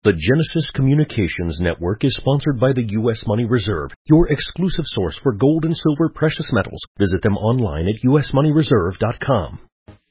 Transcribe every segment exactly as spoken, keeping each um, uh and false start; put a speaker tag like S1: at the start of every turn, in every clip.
S1: The Genesis Communications Network is sponsored by the U S Money Reserve, your exclusive source for gold and silver precious metals. Visit them online at u s money reserve dot com.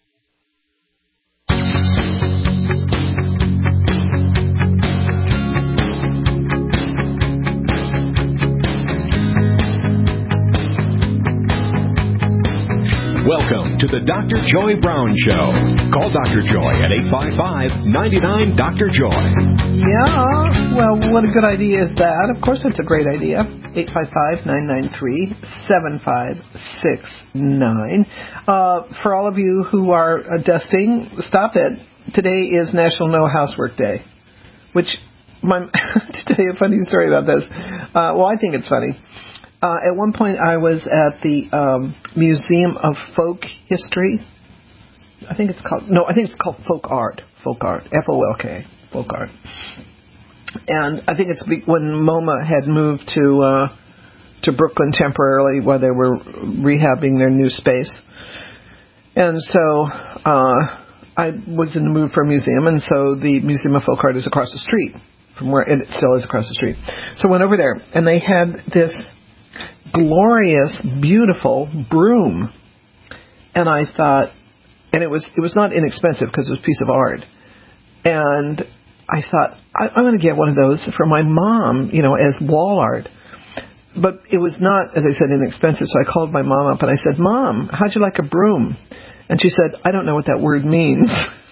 S2: Welcome to the Doctor Joy Brown Show. Call Doctor Joy at eight five five, nine nine, Doctor Joy.
S3: Yeah, well, what a good idea is that. Of course, it's a great idea. eight five five, nine nine three, seven five six nine. Uh, for all of you who are uh, dusting, stop it. Today is National No Housework Day, which, my, to tell you a funny story about this. Uh, well, I think it's funny. Uh, at one point, I was at the um, Museum of Folk History. I think it's called, no, I think it's called Folk Art. Folk Art, F O L K, Folk Art. And I think it's when MoMA had moved to uh, to Brooklyn temporarily while they were rehabbing their new space. And so uh, I was in the mood for a museum, and so the Museum of Folk Art is across the street from where it still is across the street. So I went over there, and they had this glorious, beautiful broom, and I thought, and it was it was not inexpensive because it was a piece of art, and I thought I, I'm going to get one of those for my mom, you know, as wall art. But it was not, as I said, inexpensive. So I called my mom up and I said, "Mom, how'd you like a broom?" And she said, "I don't know what that word means."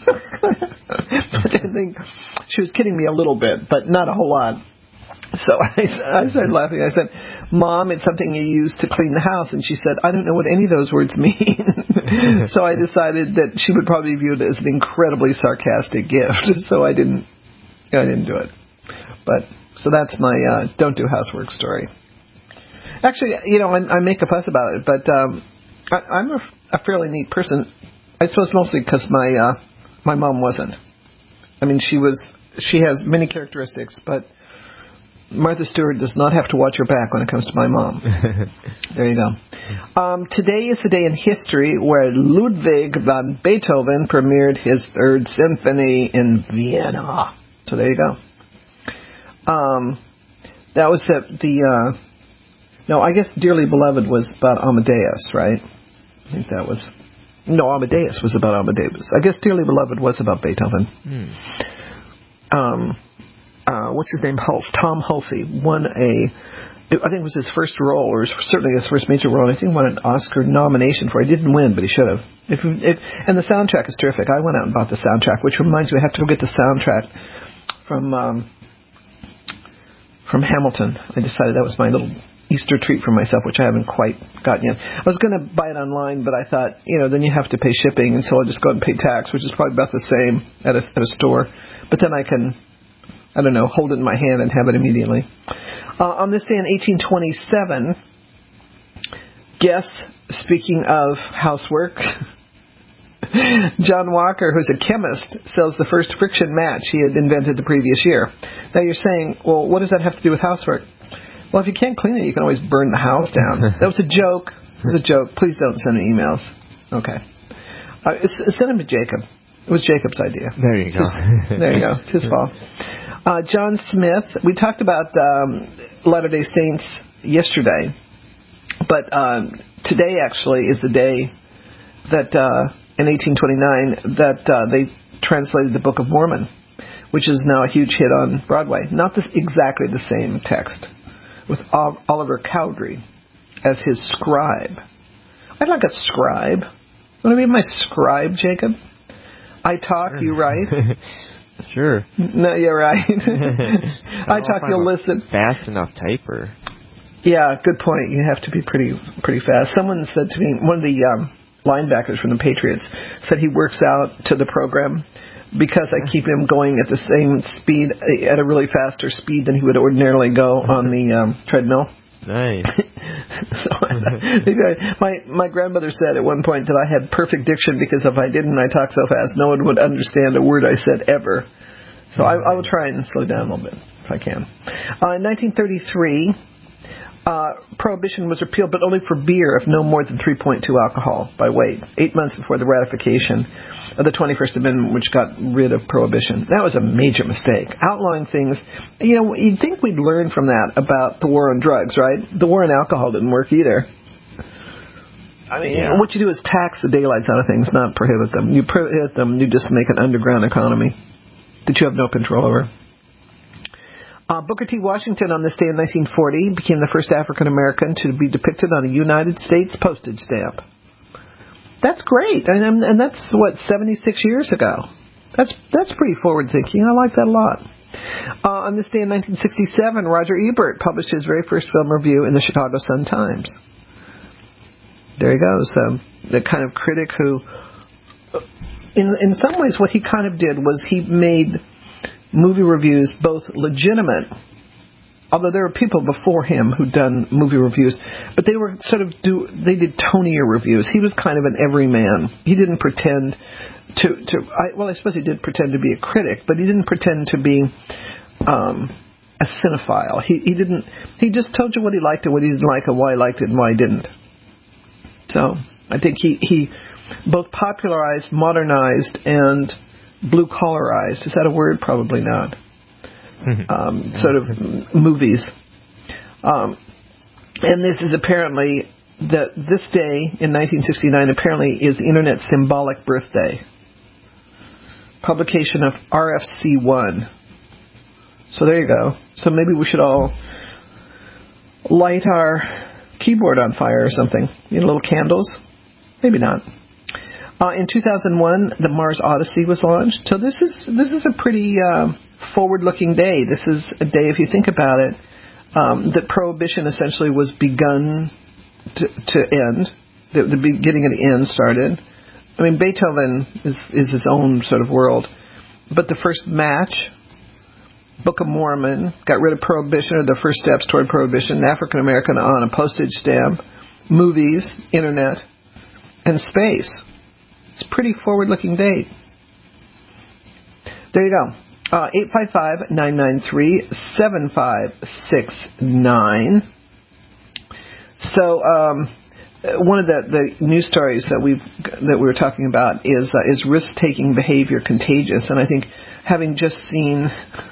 S3: I think she was kidding me a little bit, but not a whole lot. So I, I started laughing. I said, "Mom, it's something you use to clean the house." And she said, "I don't know what any of those words mean." So I decided that she would probably view it as an incredibly sarcastic gift. So I didn't, I didn't do it. But so that's my uh, don't do housework story. Actually, you know, I, I make a fuss about it, but um, I, I'm a, a fairly neat person. I suppose mostly because my uh, my mom wasn't. I mean, she was. She has many characteristics, but Martha Stewart does not have to watch her back when it comes to my mom. There you go. Um, today is the day in history where Ludwig van Beethoven premiered his Third Symphony in Vienna. So there you go. Um, that was the, the uh, no, I guess Dearly Beloved was about Amadeus, right? I think that was, no, Amadeus was about Amadeus. I guess Dearly Beloved was about Beethoven. Hmm. Um... Uh, what's his name? Hulse, Tom Hulsey won a, I think it was his first role, or certainly his first major role. I think he won an Oscar nomination for it. He didn't win, but he should have. If, if, and the soundtrack is terrific. I went out and bought the soundtrack, which reminds me, I have to go get the soundtrack from um, from Hamilton. I decided that was my little Easter treat for myself, which I haven't quite gotten yet. I was going to buy it online, but I thought, you know, then you have to pay shipping, and so I'll just go and pay tax, which is probably about the same at a, at a store. But then I can, I don't know, hold it in my hand and have it immediately. Uh, on this day in eighteen twenty-seven, guess, speaking of housework, John Walker, who's a chemist, sells the first friction match he had invented the previous year. Now you're saying, well, what does that have to do with housework? Well, if you can't clean it, you can always burn the house down. That was a joke. It was a joke. Please don't send me emails. Okay. Uh, send them to Jacob. It was Jacob's idea.
S4: There you
S3: it's
S4: go.
S3: His, there you go. It's his fault. Uh, John Smith. We talked about um, Latter-day Saints yesterday, but um, today actually is the day that uh, in eighteen twenty-nine that uh, they translated the Book of Mormon, which is now a huge hit on Broadway. Not this, exactly the same text, with Oliver Cowdery as his scribe. I'd like a scribe. Want to be my scribe, Jacob? I talk, you write.
S4: Sure.
S3: No, you're right. I talk, you'll listen.
S4: Fast enough typer.
S3: Yeah, good point. You have to be pretty pretty fast. Someone said to me, one of the um, linebackers from the Patriots said he works out to the program because I keep him going at the same speed, at a really faster speed than he would ordinarily go on the um, treadmill.
S4: Nice.
S3: So, my my grandmother said at one point that I had perfect diction because if I didn't, I talk so fast, no one would understand a word I said ever. So I, I will try and slow down a little bit if I can. Uh, in nineteen thirty-three, Uh, prohibition was repealed, but only for beer of no more than three point two alcohol by weight, eight months before the ratification of the twenty-first Amendment, which got rid of prohibition. That was a major mistake. Outlawing things, you know, you'd think we'd learn from that about the war on drugs, right? The war on alcohol didn't work either. I mean, yeah. What you do is tax the daylights out of things, not prohibit them. You prohibit them, you just make an underground economy that you have no control over. Uh, Booker T. Washington on this day in nineteen forty became the first African American to be depicted on a United States postage stamp. That's great, and, and that's what seventy-six years ago. That's that's pretty forward thinking. I like that a lot. Uh, on this day in nineteen sixty-seven, Roger Ebert published his very first film review in the Chicago Sun-Times. There he goes, um, the kind of critic who, in in some ways, what he kind of did was he made movie reviews both legitimate, although there were people before him who'd done movie reviews, but they were sort of do they did tonier reviews. He was kind of an everyman. He didn't pretend to to I, well, I suppose he did pretend to be a critic, but he didn't pretend to be um, a cinephile. He he didn't. He just told you what he liked and what he didn't like, and why he liked it and why he didn't. So I think he he both popularized, modernized, and blue-collarized, is that a word? Probably not. Um, sort of movies. Um, and this is apparently, that this day in nineteen sixty-nine apparently is the Internet's symbolic birthday. Publication of R F C one. So there you go. So maybe we should all light our keyboard on fire or something. You know, little candles? Maybe not. Uh, in two thousand one, the Mars Odyssey was launched. So this is this is a pretty uh, forward-looking day. This is a day, if you think about it, um, that prohibition essentially was begun to, to end. The, the beginning and the end started. I mean, Beethoven is, is his own sort of world. But the first match, Book of Mormon, got rid of prohibition, or the first steps toward prohibition, African American on a postage stamp, movies, internet, and space. It's a pretty forward-looking date. There you go. Uh, eight five five, nine nine three, seven five six nine. So um, one of the, the news stories that we've that we were talking about is uh, is risk-taking behavior contagious? And I think having just seen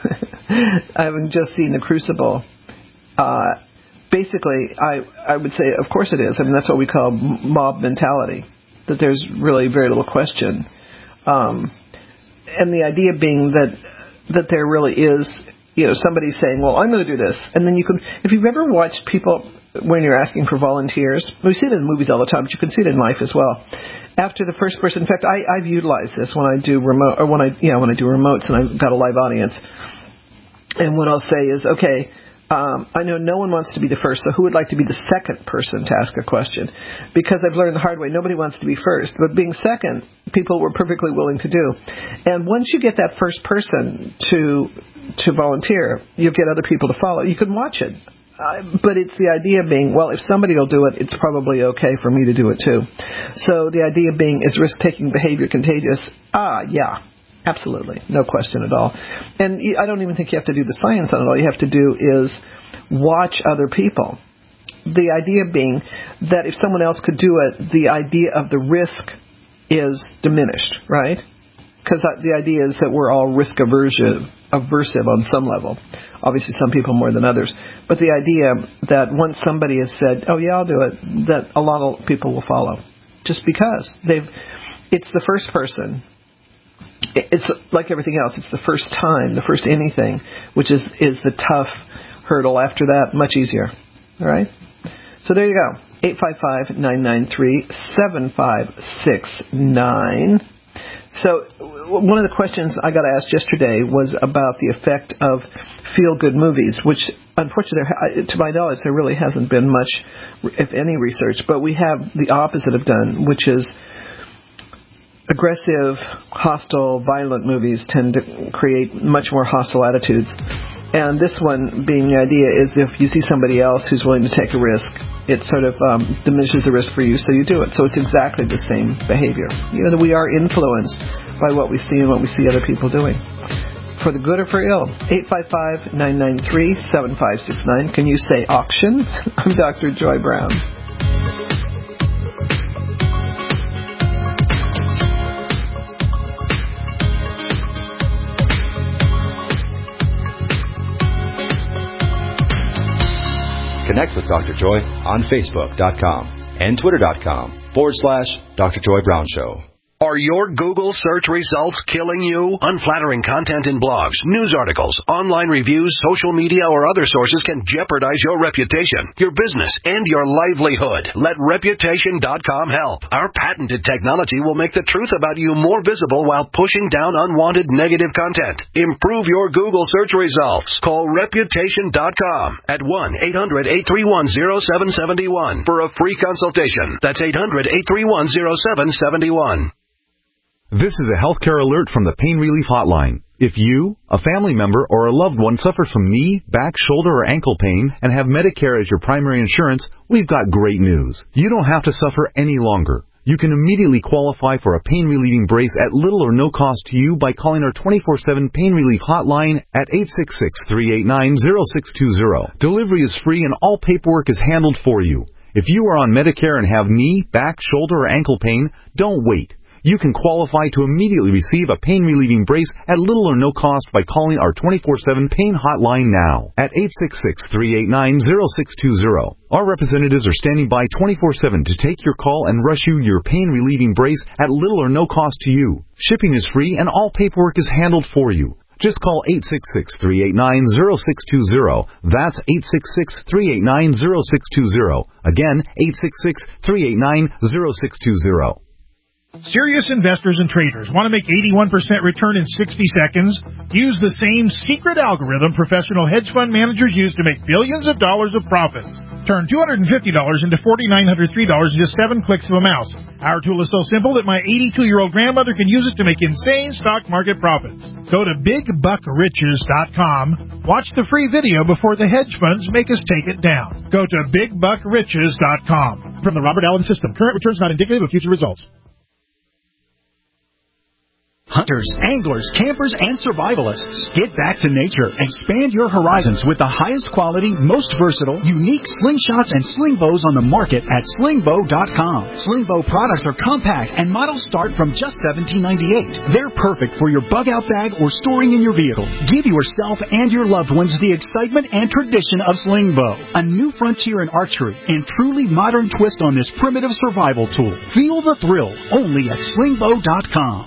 S3: having just seen The Crucible, uh, basically I I would say of course it is. I mean that's what we call mob mentality. That there's really very little question. Um, and the idea being that that there really is, you know, somebody saying, well, I'm going to do this. And then you can, if you've ever watched people, when you're asking for volunteers, we see it in movies all the time, but you can see it in life as well. After the first person, in fact, I, I've utilized this when I do remote, or when I, you know, when I do remotes and I've got a live audience. And what I'll say is, okay, Um, I know no one wants to be the first, so who would like to be the second person to ask a question? Because I've learned the hard way, nobody wants to be first. But being second, people were perfectly willing to do. And once you get that first person to to volunteer, you'll get other people to follow. You can watch it. Uh, but it's the idea being, well, if somebody will do it, it's probably okay for me to do it too. So the idea being, is risk-taking behavior contagious? Ah, yeah. Absolutely. No question at all. And I don't even think you have to do the science on it. All you have to do is watch other people. The idea being that if someone else could do it, the idea of the risk is diminished, right? Because the idea is that we're all risk aversive, aversive on some level. Obviously some people more than others. But the idea that once somebody has said, oh yeah, I'll do it, that a lot of people will follow. Just because they've, it's the first person. It's like everything else. It's the first time, the first anything, which is, is the tough hurdle. After that, much easier. All right? So there you go. eight five five, nine nine three, seven five six nine. So one of the questions I got asked yesterday was about the effect of feel-good movies, which, unfortunately, to my knowledge, there really hasn't been much, if any, research. But we have the opposite of done, which is aggressive, hostile, violent movies tend to create much more hostile attitudes. And this one being the idea is if you see somebody else who's willing to take a risk, it sort of um, diminishes the risk for you, so you do it. So it's exactly the same behavior. You know, we are influenced by what we see and what we see other people doing. for the good or for ill. eight five five, nine nine three, seven five six nine. Can you say auction? I'm Doctor Joy Brown.
S5: Connect with Doctor Joy on Facebook.com and Twitter.com forward slash Dr. Joy Brown Show.
S6: Are your Google search results killing you? Unflattering content in blogs, news articles, online reviews, social media, or other sources can jeopardize your reputation, your business, and your livelihood. Let Reputation dot com help. Our patented technology will make the truth about you more visible while pushing down unwanted negative content. Improve your Google search results. Call Reputation dot com at one eight hundred, eight three one, zero seven seven one for a free consultation. That's eight hundred, eight three one, zero seven seven one.
S7: This is a healthcare alert from the Pain Relief Hotline. If you, a family member, or a loved one suffers from knee, back, shoulder, or ankle pain and have Medicare as your primary insurance, we've got great news. You don't have to suffer any longer. You can immediately qualify for a pain-relieving brace at little or no cost to you by calling our twenty-four seven Pain Relief Hotline at eight six six, three eight nine, zero six two zero. Delivery is free and all paperwork is handled for you. If you are on Medicare and have knee, back, shoulder, or ankle pain, don't wait. You can qualify to immediately receive a pain-relieving brace at little or no cost by calling our twenty-four seven Pain Hotline now at eight six six, three eight nine, zero six two zero. Our representatives are standing by twenty-four seven to take your call and rush you your pain-relieving brace at little or no cost to you. Shipping is free and all paperwork is handled for you. Just call eight six six, three eight nine, zero six two zero. That's eight six six, three eight nine, zero six two zero. Again, eight six six, three eight nine, zero six two zero.
S8: Serious investors and traders want to make eighty-one percent return in sixty seconds? Use the same secret algorithm professional hedge fund managers use to make billions of dollars of profits. Turn two hundred fifty dollars into four thousand nine hundred three dollars in just seven clicks of a mouse. Our tool is so simple that my eighty-two-year-old grandmother can use it to make insane stock market profits. Go to big buck riches dot com. Watch the free video before the hedge funds make us take it down. Go to big buck riches dot com. From the Robert Allen System, current returns not indicative of future results.
S9: Hunters, anglers, campers, and survivalists, get back to nature. Expand your horizons with the highest quality, most versatile, unique slingshots and sling bows on the market at sling bow dot com. Sling bow products are compact and models start from just seventeen ninety-eight. They're perfect for your bug-out bag or storing in your vehicle. Give yourself and your loved ones the excitement and tradition of sling bow, a new frontier in archery and truly modern twist on this primitive survival tool. Feel the thrill only at sling bow dot com.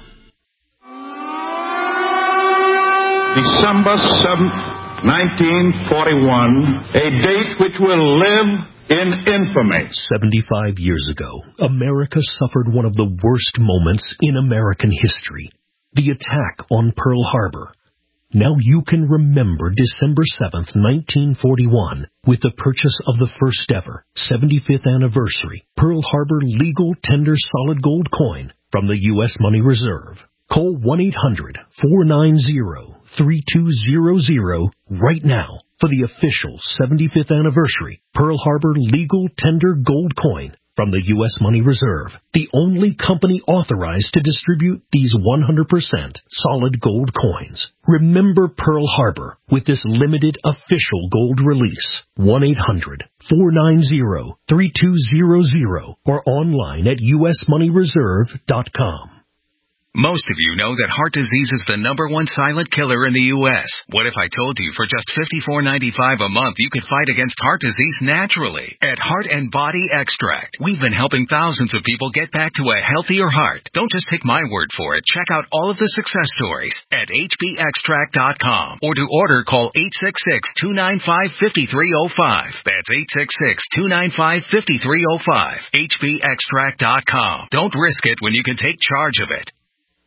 S10: December seventh, nineteen forty-one, a date which will live in infamy.
S1: seventy-five years ago, America suffered one of the worst moments in American history, the attack on Pearl Harbor. Now you can remember December seventh, nineteen forty-one, with the purchase of the first ever seventy-fifth anniversary Pearl Harbor legal tender solid gold coin from the U S Money Reserve. Call one eight hundred, four nine zero, three two zero zero right now for the official seventy-fifth anniversary Pearl Harbor legal tender gold coin from the U S Money Reserve, the only company authorized to distribute these one hundred percent solid gold coins. Remember Pearl Harbor with this limited official gold release. one eight hundred, four nine zero, three two zero zero or online at U S money reserve dot com.
S11: Most of you know that heart disease is the number one silent killer in the U S What if I told you for just fifty-four ninety-five a month you could fight against heart disease naturally? At Heart and Body Extract, we've been helping thousands of people get back to a healthier heart. Don't just take my word for it. Check out all of the success stories at H B extract dot com. Or to order, call eight six six, two nine five, five three zero five. That's eight six six, two nine five, five three zero five. H B extract dot com. Don't risk it when you can take charge of it.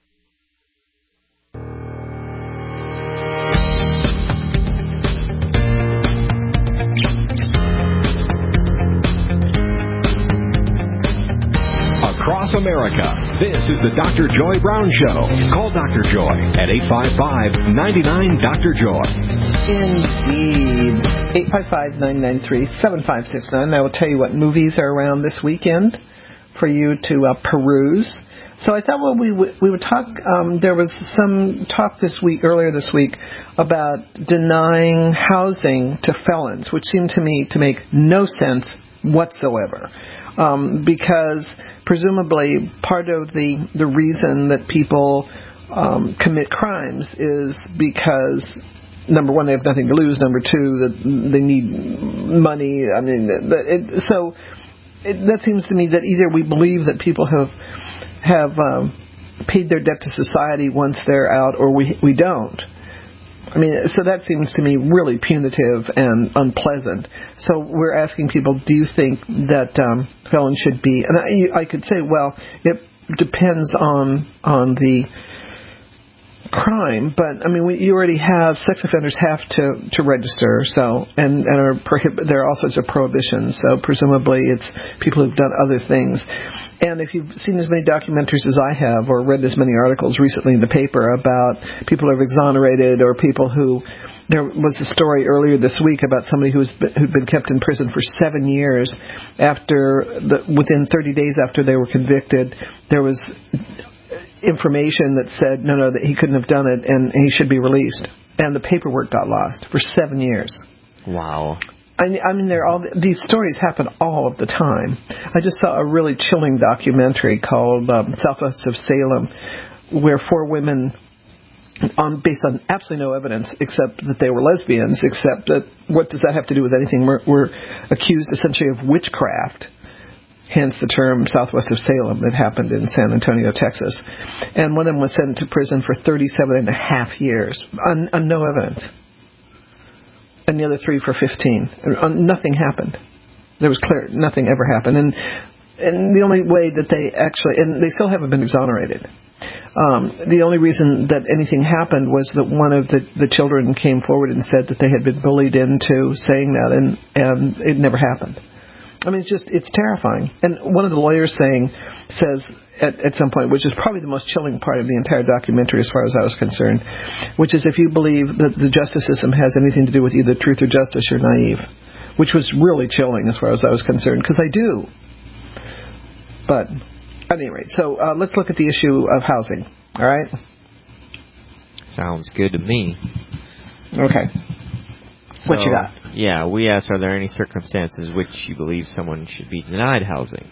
S2: Across America, this is the Doctor Joy Brown Show. Call Doctor Joy at eight five five, nine nine, Doctor Joy.
S3: Indeed. eight five five, nine nine three, seven five six nine. I will tell you what movies are around this weekend for you to uh, peruse. So I thought well, we would, we would talk, um, there was some talk this week, earlier this week, about denying housing to felons, which seemed to me to make no sense whatsoever. Um, because presumably part of the, the reason that people um, commit crimes is because, number one, they have nothing to lose. Number two, that they need money. I mean, that it, so it, that seems to me that either we believe that people have have um, paid their debt to society once they're out, or we we don't. I mean, so that seems to me really punitive and unpleasant. So we're asking people, do you think that um, felons should be? And I, I could say, well, it depends on on the crime, but I mean, we, you already have sex offenders have to, to register, so and and are prohib- there are all sorts of prohibitions. So presumably, it's people who've done other things. And if you've seen as many documentaries as I have, or read as many articles recently in the paper about people who have exonerated, or people who, there was a story earlier this week about somebody who's been, who'd been kept in prison for seven years after the, within thirty days after they were convicted, there was information that said no, no, that he couldn't have done it and he should be released, and the paperwork got lost for seven years.
S4: Wow.
S3: I, I mean, they're all these stories happen all of the time. I just saw a really chilling documentary called um, Southwest of Salem, where four women, on based on absolutely no evidence except that they were lesbians, except that what does that have to do with anything? We're, were accused essentially of witchcraft. Hence the term Southwest of Salem that happened in San Antonio, Texas. And one of them was sent to prison for thirty-seven and a half years on, on no evidence. And the other three for fifteen. And nothing happened. There was clear, nothing ever happened. And and the only way that they actually, and they still haven't been exonerated. Um, the only reason that anything happened was that one of the, the children came forward and said that they had been bullied into saying that, and, and it never happened. I mean, it's just, it's terrifying. And one of the lawyers saying, says at, at some point, which is probably the most chilling part of the entire documentary as far as I was concerned, which is if you believe that the justice system has anything to do with either truth or justice, you're naive. Which was really chilling as far as I was concerned, because I do. But, at any rate, so uh, let's look at the issue of housing. All right?
S4: Sounds good to me.
S3: Okay.
S4: So,
S3: what you got?
S4: Yeah, we asked, are there any circumstances which you believe someone should be denied housing?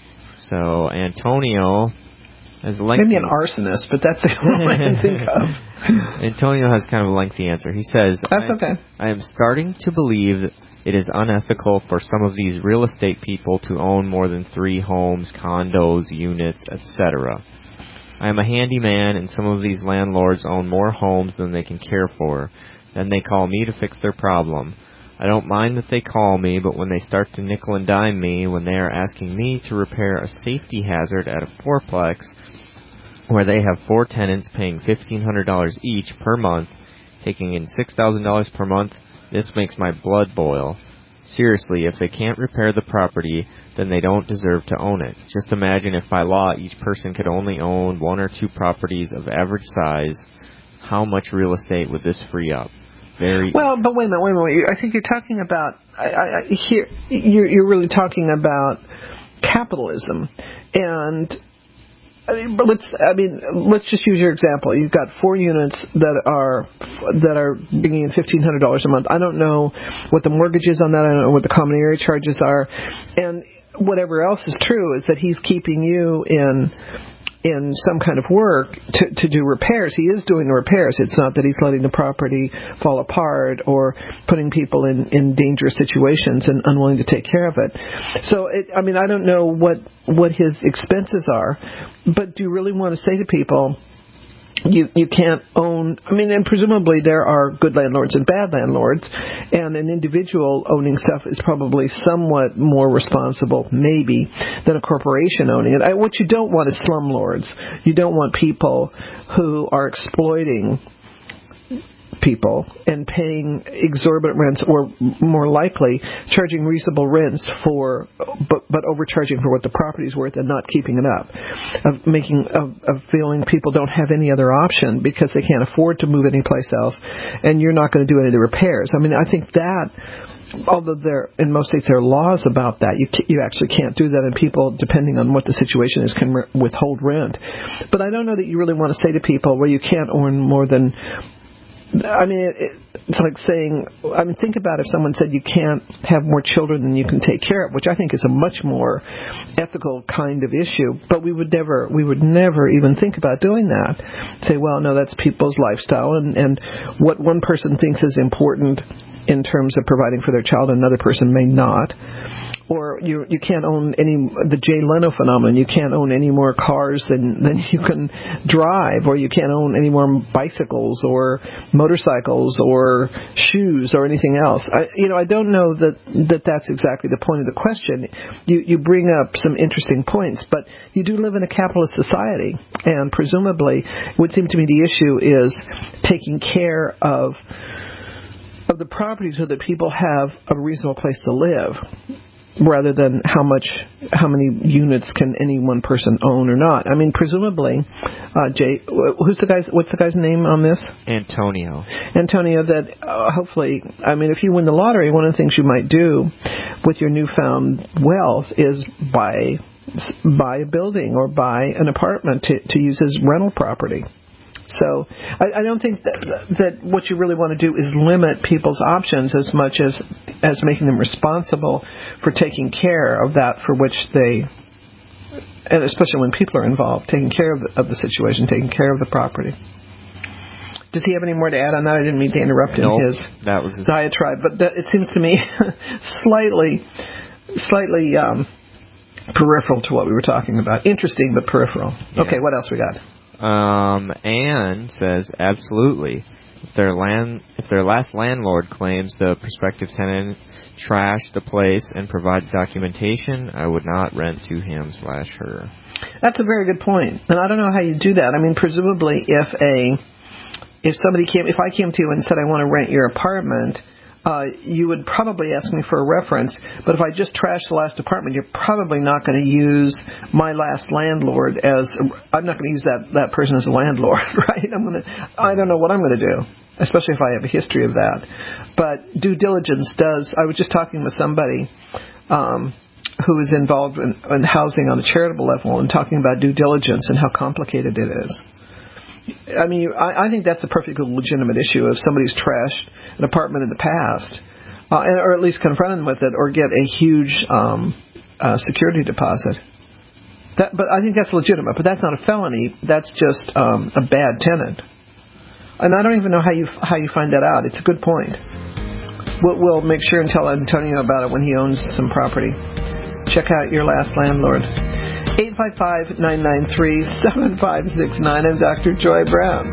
S4: So, Antonio has a lengthy...
S3: Maybe an arsonist, but that's the only one I can think of.
S4: Antonio has kind of a lengthy answer. He says,
S3: That's
S4: I,
S3: okay.
S4: I am starting to believe that it is unethical for some of these real estate people to own more than three homes, condos, units, et cetera. I am a handyman, and some of these landlords own more homes than they can care for. Then they call me to fix their problem. I don't mind that they call me, but when they start to nickel and dime me, when they are asking me to repair a safety hazard at a fourplex where they have four tenants paying fifteen hundred dollars each per month, taking in six thousand dollars per month, this makes my blood boil. Seriously, if they can't repair the property, then they don't deserve to own it. Just imagine if by law each person could only own one or two properties of average size, how much real estate would this free up? Very
S3: well, but wait a minute, wait a minute. I think you're talking about I, I, here. You're, you're really talking about capitalism, and I mean, but let's. I mean, let's just use your example. You've got four units that are that are bringing in fifteen hundred dollars a month. I don't know what the mortgage is on that. I don't know what the common area charges are, and whatever else is true is that he's keeping you in. in some kind of work to, to do repairs. He is doing the repairs. It's not that he's letting the property fall apart or putting people in, in dangerous situations and unwilling to take care of it. So, it, I mean, I don't know what, what his expenses are, but do you really want to say to people, You you can't own, I mean, and presumably there are good landlords and bad landlords, and an individual owning stuff is probably somewhat more responsible, maybe, than a corporation owning it. I, what you don't want is slumlords. You don't want people who are exploiting people and paying exorbitant rents, or more likely charging reasonable rents for, but, but overcharging for what the property's worth and not keeping it up, of making of, of feeling people don't have any other option because they can't afford to move anyplace else, and you're not going to do any of the repairs. I mean, I think that, although there in most states there are laws about that, you you actually can't do that, and people, depending on what the situation is, can re- withhold rent. But I don't know that you really want to say to people, well, you can't earn more than. I mean, it, it's like saying, I mean, think about if someone said you can't have more children than you can take care of, which I think is a much more ethical kind of issue. But we would never, we would never even think about doing that. Say, well, no, that's people's lifestyle, and, and what one person thinks is important in terms of providing for their child, another person may not. Or you you can't own any, the Jay Leno phenomenon, you can't own any more cars than, than you can drive, or you can't own any more bicycles or motorcycles or shoes or anything else. I, you know, I don't know that, that that's exactly the point of the question. You, you bring up some interesting points, but you do live in a capitalist society, and presumably it would seem to me the issue is taking care of of the property so that people have a reasonable place to live, rather than how much, how many units can any one person own or not. I mean, presumably, uh, Jay, who's the guy's, what's the guy's name on this?
S4: Antonio.
S3: Antonio, that uh, hopefully, I mean, if you win the lottery, one of the things you might do with your newfound wealth is buy, buy a building or buy an apartment to, to use as rental property. So I, I don't think that, that what you really want to do is limit people's options as much as as making them responsible for taking care of that for which they, and especially when people are involved, taking care of the, of the situation, taking care of the property. Does he have any more to add on that? I didn't mean to interrupt
S4: nope,
S3: in his,
S4: that was his
S3: diatribe, but that, it seems to me slightly, slightly um, peripheral to what we were talking about. Interesting, but peripheral.
S4: Yeah.
S3: Okay, what else we got?
S4: Um, Anne says, absolutely. If their land, if their last landlord claims the prospective tenant trashed the place and provides documentation, I would not rent to him slash her.
S3: That's a very good point, and I don't know how you do that. I mean, presumably, if a if somebody came, if I came to you and said I want to rent your apartment, uh, you would probably ask me for a reference. But if I just trashed the last apartment, you're probably not going to use my last landlord as. I'm not going to use that, that person as a landlord, right? I'm going to. I don't know what I'm going to do, especially if I have a history of that. But due diligence does. I was just talking with somebody um, who is involved in, in housing on a charitable level, and talking about due diligence and how complicated it is. I mean, I, I think that's a perfectly legitimate issue if somebody's trashed an apartment in the past, uh, or at least confront them with it, or get a huge um, uh, security deposit. That, but I think that's legitimate. But that's not a felony. That's just um, a bad tenant. And I don't even know how you how you find that out. It's a good point. We'll, we'll make sure and tell Antonio about it when he owns some property. Check out your last landlord. eight five five, nine nine three, seven five six nine. I'm Doctor Joy Brown.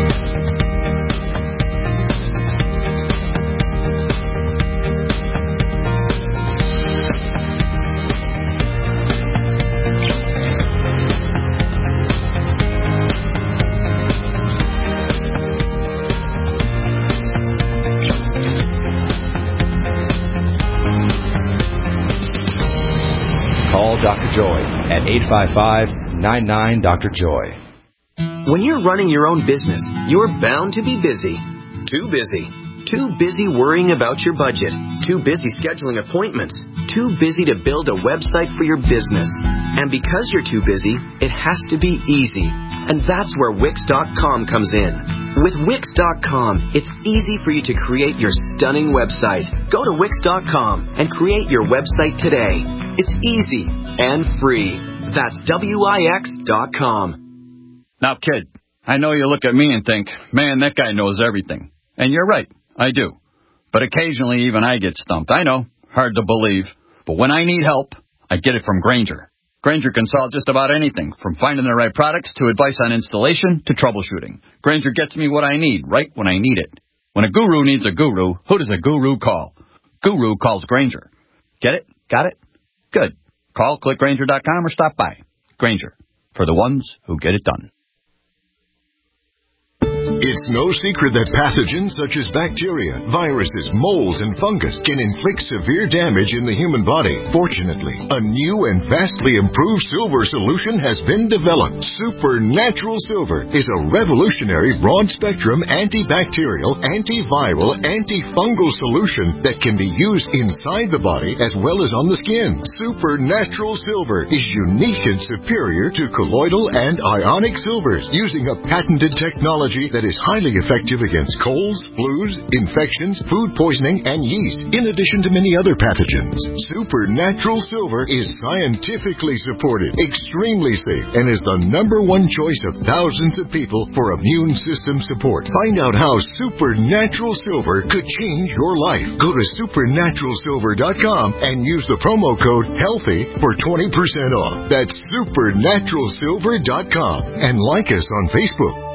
S5: Doctor Joy at eight five five, nine nine, Doctor Joy.
S12: When you're running your own business, you're bound to be busy. Too busy. Too busy worrying about your budget. Too busy scheduling appointments. Too busy to build a website for your business. And because you're too busy, it has to be easy. And that's where Wix dot com comes in. With Wix dot com, it's easy for you to create your stunning website. Go to Wix dot com and create your website today. It's easy and free. That's W I X dot com.
S13: Now, kid, I know you look at me and think, man, that guy knows everything. And you're right, I do. But occasionally even I get stumped. I know, hard to believe. But when I need help, I get it from Grainger. Grainger can solve just about anything, from finding the right products to advice on installation to troubleshooting. Grainger gets me what I need right when I need it. When a guru needs a guru, who does a guru call? Guru calls Grainger. Get it? Got it? Good. Call, click Grainger dot com, or stop by. Grainger, for the ones who get it done.
S14: It's no secret that pathogens such as bacteria, viruses, molds, and fungus can inflict severe damage in the human body. Fortunately, a new and vastly improved silver solution has been developed. Supernatural Silver is a revolutionary broad-spectrum antibacterial, antiviral, antifungal solution that can be used inside the body as well as on the skin. Supernatural Silver is unique and superior to colloidal and ionic silvers, using a patented technology that is highly effective against colds, flus, infections, food poisoning, and yeast, in addition to many other pathogens. Supernatural Silver is scientifically supported, extremely safe, and is the number one choice of thousands of people for immune system support. Find out how Supernatural Silver could change your life. Go to supernatural silver dot com and use the promo code HEALTHY for twenty percent off. That's supernatural silver dot com, and like us on Facebook.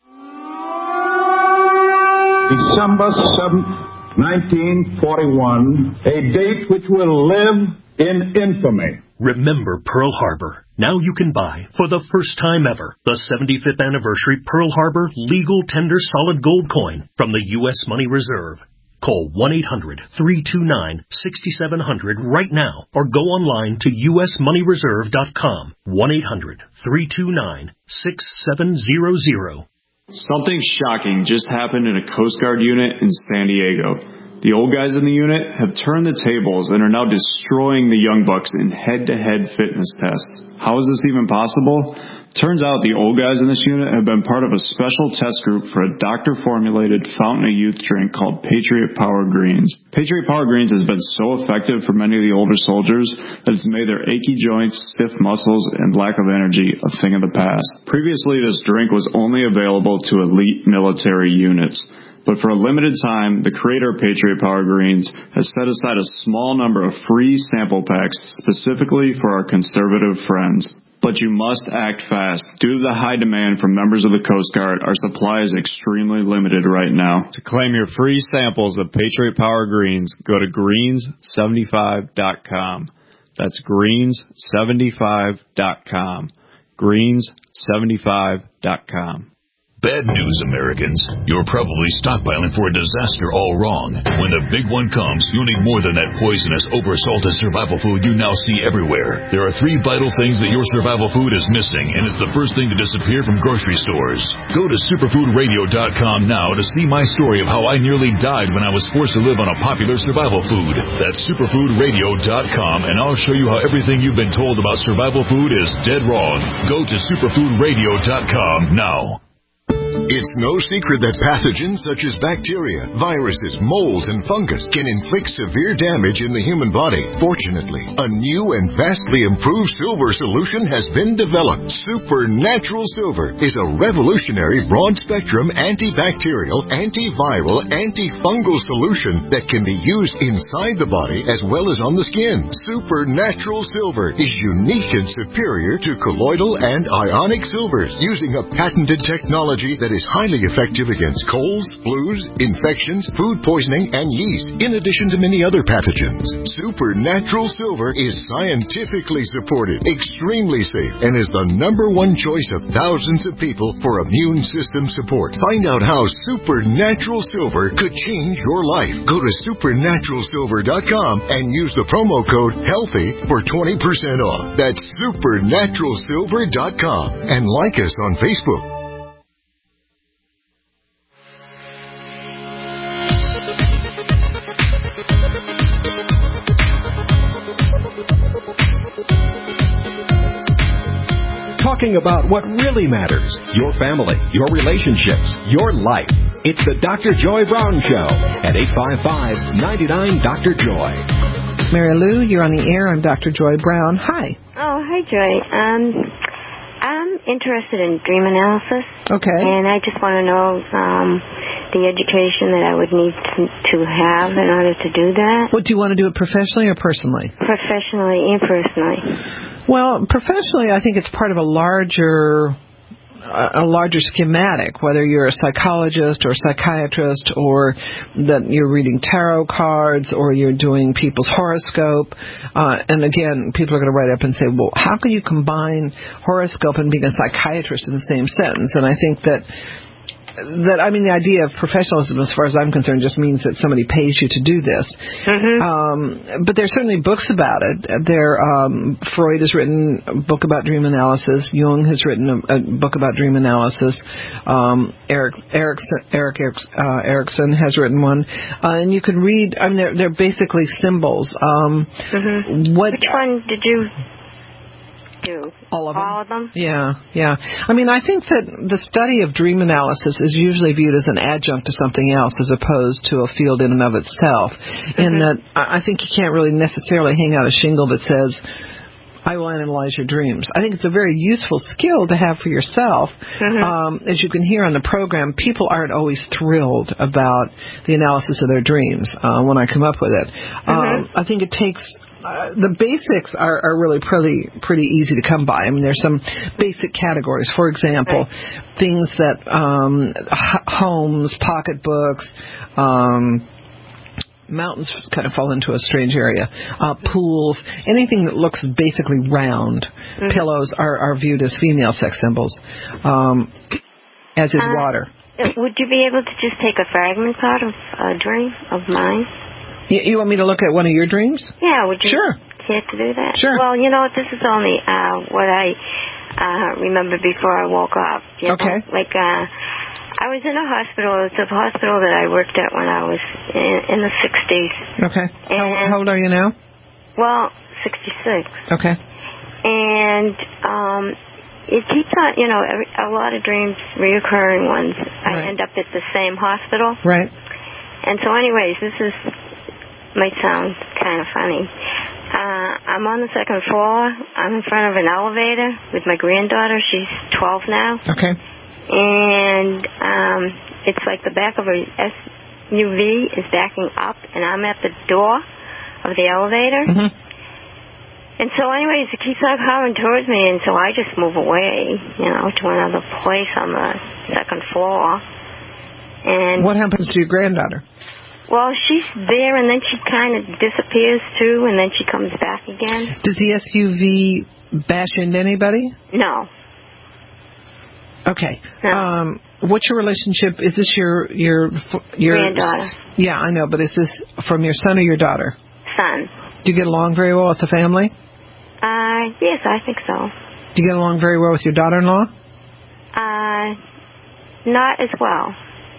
S10: December seventh, nineteen forty-one, a date which will live in infamy.
S1: Remember Pearl Harbor. Now you can buy, for the first time ever, the seventy-fifth anniversary Pearl Harbor Legal Tender Solid Gold Coin from the U S Money Reserve. Call one eight hundred, three two nine, six seven zero zero right now or go online to u s money reserve dot com. one eight hundred, three two nine, six seven zero zero.
S15: Something shocking just happened in a Coast Guard unit in San Diego. The old guys in the unit have turned the tables and are now destroying the young bucks in head-to-head fitness tests. How is this even possible? Turns out the old guys in this unit have been part of a special test group for a doctor-formulated fountain of youth drink called Patriot Power Greens. Patriot Power Greens has been so effective for many of the older soldiers that it's made their achy joints, stiff muscles, and lack of energy a thing of the past. Previously, this drink was only available to elite military units. But for a limited time, the creator of Patriot Power Greens has set aside a small number of free sample packs specifically for our conservative friends. But you must act fast. Due to the high demand from members of the Coast Guard, our supply is extremely limited right now. To claim your free samples of Patriot Power Greens, go to greens seventy-five dot com. That's greens seventy-five dot com. greens seventy-five dot com.
S16: Bad news, Americans. You're probably stockpiling for a disaster all wrong. When the big one comes, you'll need more than that poisonous, oversalted survival food you now see everywhere. There are three vital things that your survival food is missing, and it's the first thing to disappear from grocery stores. Go to superfood radio dot com now to see my story of how I nearly died when I was forced to live on a popular survival food. That's superfood radio dot com, and I'll show you how everything you've been told about survival food is dead wrong. Go to superfood radio dot com now.
S14: It's no secret that pathogens such as bacteria, viruses, molds, and fungus can inflict severe damage in the human body. Fortunately, a new and vastly improved silver solution has been developed. Supernatural Silver is a revolutionary broad-spectrum antibacterial, antiviral, antifungal solution that can be used inside the body as well as on the skin. Supernatural Silver is unique and superior to colloidal and ionic silvers, using a patented technology that is highly effective against colds, flus, infections, food poisoning, and yeast, in addition to many other pathogens. Supernatural Silver is scientifically supported, extremely safe, and is the number one choice of thousands of people for immune system support. Find out how Supernatural Silver could change your life. Go to supernatural silver dot com and use the promo code HEALTHY for twenty percent off. That's supernatural silver dot com, and like us on Facebook.
S2: Talking about what really matters, your family, your relationships, your life. It's the Doctor Joy Brown Show at eight five five, nine nine, Doctor Joy.
S3: Mary Lou, you're on the air. I'm Doctor Joy Brown. Hi.
S17: Oh, hi, Joy. Um, I'm interested in dream analysis.
S3: Okay.
S17: And I just want to know um, the education that I would need to, to have in order to do that.
S3: What, do you want to do it professionally or personally?
S17: Professionally and personally.
S3: Well, professionally, I think it's part of a larger a larger schematic, whether you're a psychologist or a psychiatrist, or that you're reading tarot cards, or you're doing people's horoscope. Uh, and again, people are going to write up and say, well, how can you combine horoscope and being a psychiatrist in the same sentence? And I think that that, I mean, the idea of professionalism, as far as I'm concerned, just means that somebody pays you to do this.
S17: Mm-hmm.
S3: Um, but there's certainly books about it. There, um, Freud has written a book about dream analysis. Jung has written a, a book about dream analysis. Um, Eric Erickson, Eric uh, Erickson has written one. Uh, and you can read, I mean, they're, they're basically symbols. Um,
S17: mm-hmm.
S3: what,
S17: Which one did you do?
S3: All of them?
S17: All of them?
S3: Yeah, yeah. I mean, I think that the study of dream analysis is usually viewed as an adjunct to something else as opposed to a field in and of itself. Mm-hmm. In that I think you can't really necessarily hang out a shingle that says, I will analyze your dreams. I think it's a very useful skill to have for yourself. Mm-hmm. Um, as you can hear on the program, people aren't always thrilled about the analysis of their dreams uh, when I come up with it. Mm-hmm. Um, I think it takes... Uh, the basics are, are really pretty pretty easy to come by. I mean, there's some basic categories. For example, right. things that um, h- homes, pocketbooks, um, mountains kind of fall into a strange area. Uh, pools, anything that looks basically round. Mm-hmm. Pillows are, are viewed as female sex symbols, um, as is uh, water.
S17: Would you be able to just take a fragment out of a dream of mine?
S3: You, you want me to look at one of your dreams?
S17: Yeah, would you
S3: sure.
S17: care to do that?
S3: Sure.
S17: Well, you know, this is only uh, what I uh, remember before I woke up. You
S3: okay.
S17: know? Like, uh, I was in a hospital. It's a hospital that I worked at when I was in, in the sixties.
S3: Okay. How, how old are you now?
S17: Well, sixty-six.
S3: Okay.
S17: And um, it keeps on, you know, every, a lot of dreams, reoccurring ones.
S3: Right.
S17: I end up at the same hospital.
S3: Right.
S17: And so anyways, this is... might sound kind of funny. Uh, I'm on the second floor. I'm in front of an elevator with my granddaughter. She's twelve now.
S3: Okay.
S17: And um, it's like the back of a S U V is backing up, and I'm at the door of the elevator.
S3: Mm-hmm.
S17: And so anyways, it keeps on coming towards me, and so I just move away, you know, to another place on the second floor. And
S3: what happens to your granddaughter?
S17: Well, she's there, and then she kind of disappears, too, and then she comes back again.
S3: Does the S U V bash into anybody?
S17: No.
S3: Okay.
S17: No.
S3: Um, what's your relationship? Is this your... your, your
S17: granddaughter.
S3: Yeah, I know, but is this from your son or your daughter?
S17: Son.
S3: Do you get along very well with the family?
S17: Uh, yes, I think so.
S3: Do you get along very well with your daughter-in-law?
S17: Uh, not as well.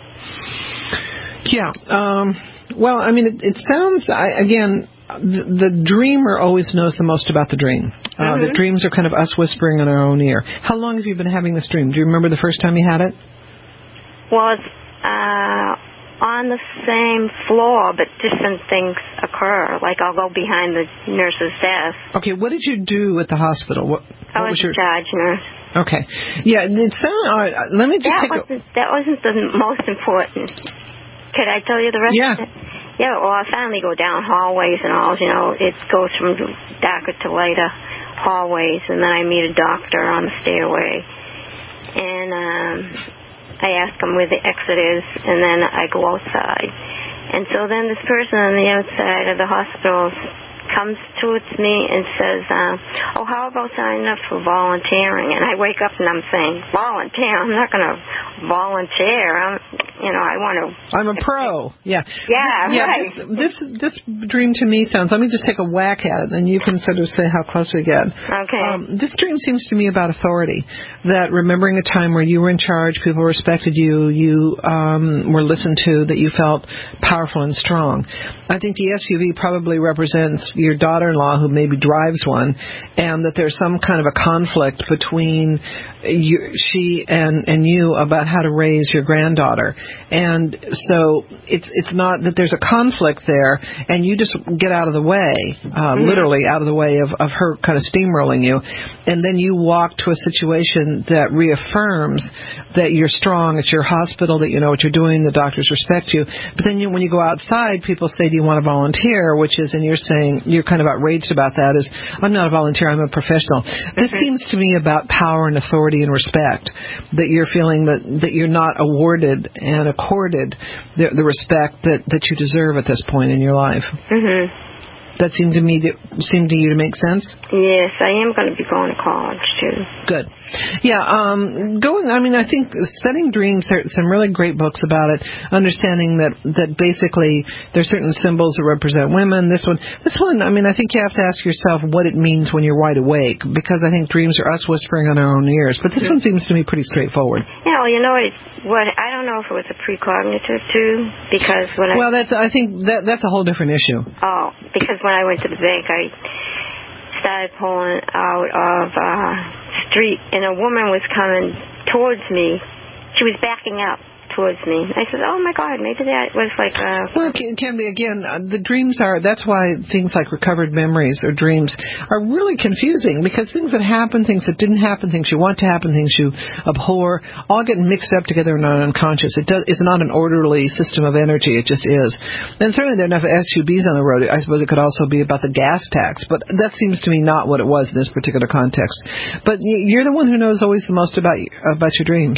S3: Yeah. Um, well, I mean, it, it sounds, I, again, the, the dreamer always knows the most about the dream. Uh,
S17: mm-hmm.
S3: The dreams are kind of us whispering in our own ear. How long have you been having this dream? Do you remember the first time you had it?
S17: Well, it's uh, on the same floor, but different things occur. Like I'll go behind the nurse's desk.
S3: Okay, what did you do at the hospital? What,
S17: I
S3: what
S17: was,
S3: was your
S17: a charge nurse.
S3: Okay. Yeah, it sounds, uh, let me just
S17: that
S3: take
S17: wasn't,
S3: a...
S17: That wasn't the most important. Could I tell you the rest
S3: yeah.
S17: of it? Yeah, well, I finally go down hallways and all, you know, it goes from darker to lighter hallways, and then I meet a doctor on the stairway, and um, I ask him where the exit is, and then I go outside. And so then this person on the outside of the hospital comes towards me and says, uh, oh, how about signing up for volunteering? And I wake up and I'm saying, volunteer? I'm not going to volunteer. I'm, you know, I want to...
S3: I'm a pro. Yeah.
S17: Yeah,
S3: yeah
S17: right.
S3: This, this this dream to me sounds... Let me just take a whack at it, and you can sort of say how close we get.
S17: Okay.
S3: Um, this dream seems to me about authority, that remembering a time where you were in charge, people respected you, you um, were listened to, that you felt powerful and strong. I think the S U V probably represents your daughter-in-law, who maybe drives one, and that there's some kind of a conflict between you, she and, and you about how to raise your granddaughter. And so it's it's not that there's a conflict there, and you just get out of the way, uh, mm-hmm. literally out of the way of, of her kind of steamrolling you, and then you walk to a situation that reaffirms that you're strong, it's your hospital, that you know what you're doing, the doctors respect you. But then you, when you go outside, people say, do you want to volunteer? Which is, and you're saying, you're kind of outraged about that, is, I'm not a volunteer, I'm a professional. Mm-hmm. This seems to me about power and authority and respect, that you're feeling that, that you're not awarded and accorded the, the respect that, that you deserve at this point in your life.
S17: Mm-hmm.
S3: That seemed to me to, seemed to you to make sense?
S17: Yes, I am going to be going to college, too.
S3: Good. Yeah, um, going, I mean, I think Setting Dreams, there are some really great books about it, understanding that, that basically there's certain symbols that represent women. This one, this one, I mean, I think you have to ask yourself what it means when you're wide awake, because I think dreams are us whispering on our own ears. But this one seems to me pretty straightforward.
S17: Yeah, well, you know, it, what, I don't know if it was a precognitive, too, because when I...
S3: Well, that's, I think that that's a whole different issue.
S17: Oh, because when I went to the bank, I started pulling out of uh street, and a woman was coming towards me. She was backing up towards me. I said, oh, my God, maybe that was like a...
S3: Well, it can be, again, uh, the dreams are, that's why things like recovered memories or dreams are really confusing, because things that happen, things that didn't happen, things you want to happen, things you abhor, all get mixed up together in our unconscious. It does, it's not an orderly system of energy. It just is. And certainly there are enough S U Bs on the road. I suppose it could also be about the gas tax, but that seems to me not what it was in this particular context. But you're the one who knows always the most about, about your dreams.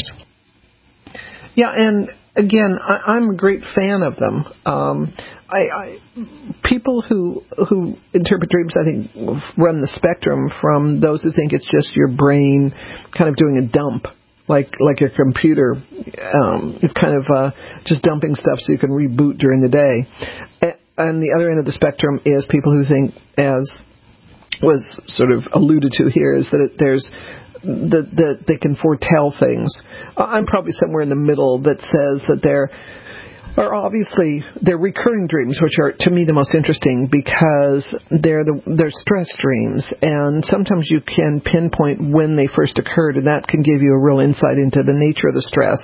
S3: Yeah, and again, I, I'm a great fan of them. Um, I, I, people who who interpret dreams, I think, run the spectrum from those who think it's just your brain kind of doing a dump, like like your computer. Um, it's kind of uh, just dumping stuff so you can reboot during the day. And, and the other end of the spectrum is people who think, as was sort of alluded to here, is that it, there's that, that they can foretell things. I'm probably somewhere in the middle that says that there are obviously they're recurring dreams, which are to me the most interesting, because they're the they're stress dreams, and sometimes you can pinpoint when they first occurred, and that can give you a real insight into the nature of the stress.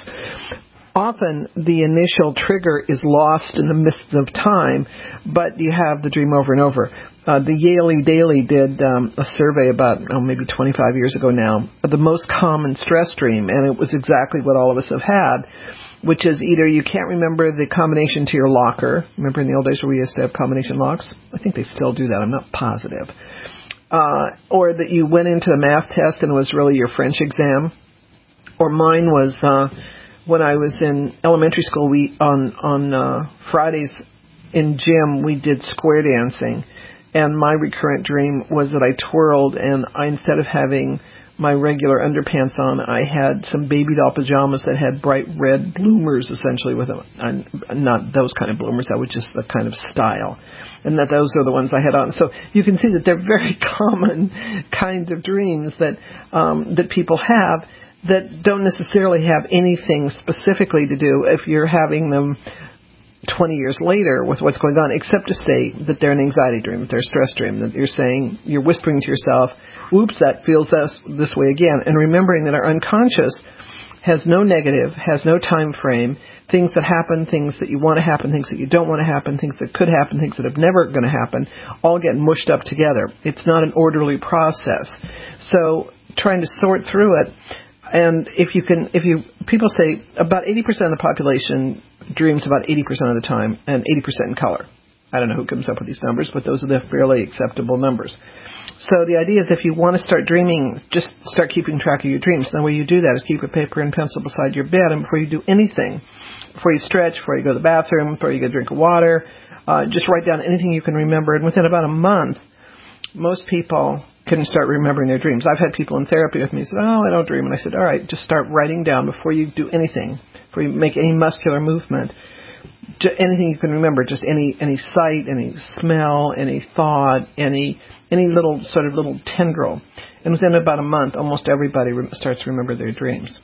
S3: Often the initial trigger is lost in the mists of time, but you have the dream over and over. Uh, the Yaley Daily did um, a survey about, oh, maybe twenty-five years ago now, of the most common stress dream, and it was exactly what all of us have had, which is either you can't remember the combination to your locker. Remember in the old days where we used to have combination locks? I think they still do that. I'm not positive. Uh, or that you went into the math test and it was really your French exam. Or mine was uh, when I was in elementary school, we on, on uh, Fridays in gym, we did square dancing. And my recurrent dream was that I twirled, and I, instead of having my regular underpants on, I had some baby doll pajamas that had bright red bloomers, essentially, with them. And not those kind of bloomers, that was just the kind of style. And that those are the ones I had on. So you can see that they're very common kinds of dreams that um, that people have that don't necessarily have anything specifically to do if you're having them twenty years later with what's going on, except to say that they're an anxiety dream, that they're a stress dream, that you're saying, you're whispering to yourself, whoops, that feels this, this way again. And remembering that our unconscious has no negative, has no time frame, things that happen, things that you want to happen, things that you don't want to happen, things that could happen, things that have never going to happen, all get mushed up together. It's not an orderly process. So trying to sort through it, and if you can, if you, people say about eighty percent of the population dreams about eighty percent of the time, and eighty percent in color. I don't know who comes up with these numbers, but those are the fairly acceptable numbers. So the idea is if you want to start dreaming, just start keeping track of your dreams. And the way you do that is keep a paper and pencil beside your bed, and before you do anything, before you stretch, before you go to the bathroom, before you get a drink of water, uh, just write down anything you can remember. And within about a month, most people can start remembering their dreams. I've had people in therapy with me say, oh, I don't dream. And I said, all right, just start writing down before you do anything, before you make any muscular movement, just anything you can remember, just any any sight, any smell, any thought, any any little sort of little tendril. And within about a month, almost everybody re- starts to remember their dreams.